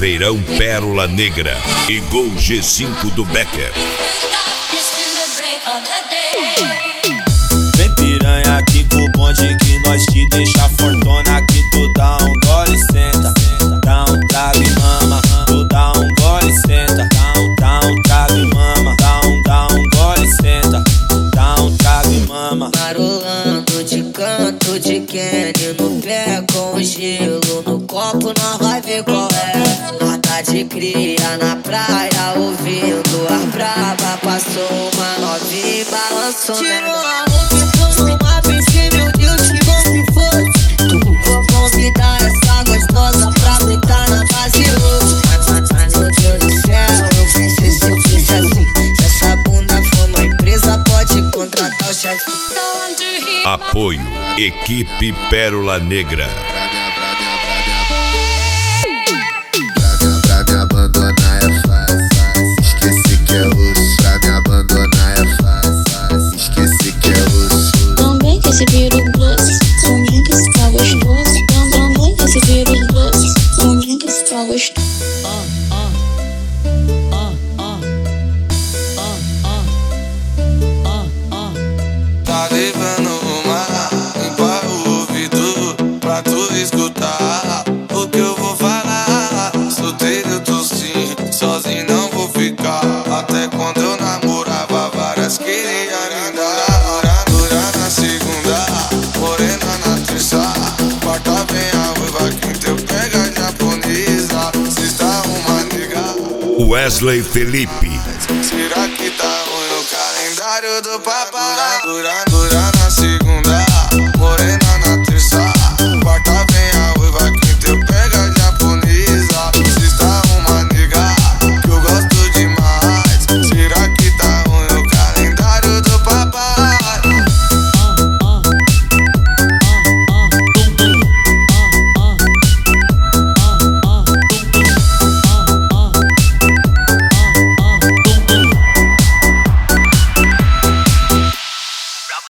Caveirão Pérola Negra e Gol G5 do Becker. Vem piranha aqui com o bonde que nós te deixa fortona. Aqui tu dá um gole e senta, dá um trago e mama. Tu dá um gole e senta, dá um trago e mama. Dá um gole e senta, dá um trago e mama. Marolando de canto de Kenny no pé com gelo no copo, nós vai ver qual é. Nós tá de cria na praia ouvindo a braba. Passou uma novinha e balançou, tirou a roupa e pôs uma pensei, meu Deus, que bom que foi. Vou convidar essa gostosa pra deitar na base hoje. Mas meu Deus do céu, eu pensei se eu fiz assim. Se essa bunda for uma empresa, pode contratar o chefe. Apoio Equipe Pérola Negra. Pra me abandonar é fácil, esqueci que é osso. Pra me abandonar é fácil, esqueci que é osso. Também que esse vírus doce, também que esse tá gostoso. Também que esse vírus doce, também que esse tá gostoso. Tá levando uma, limpa o ouvido pra tu escutar o que eu vou falar. Solteiro eu tô sim, sozinho não vou ficar. Até quando eu namorava, várias queria me dar. Dura na segunda, morena na terça, quarta vem a ruiva, quinta eu pego a japonesa. Sexta uma nega, Wesley Felipe. será que tá ruim o calendário do papai? Dura na segunda.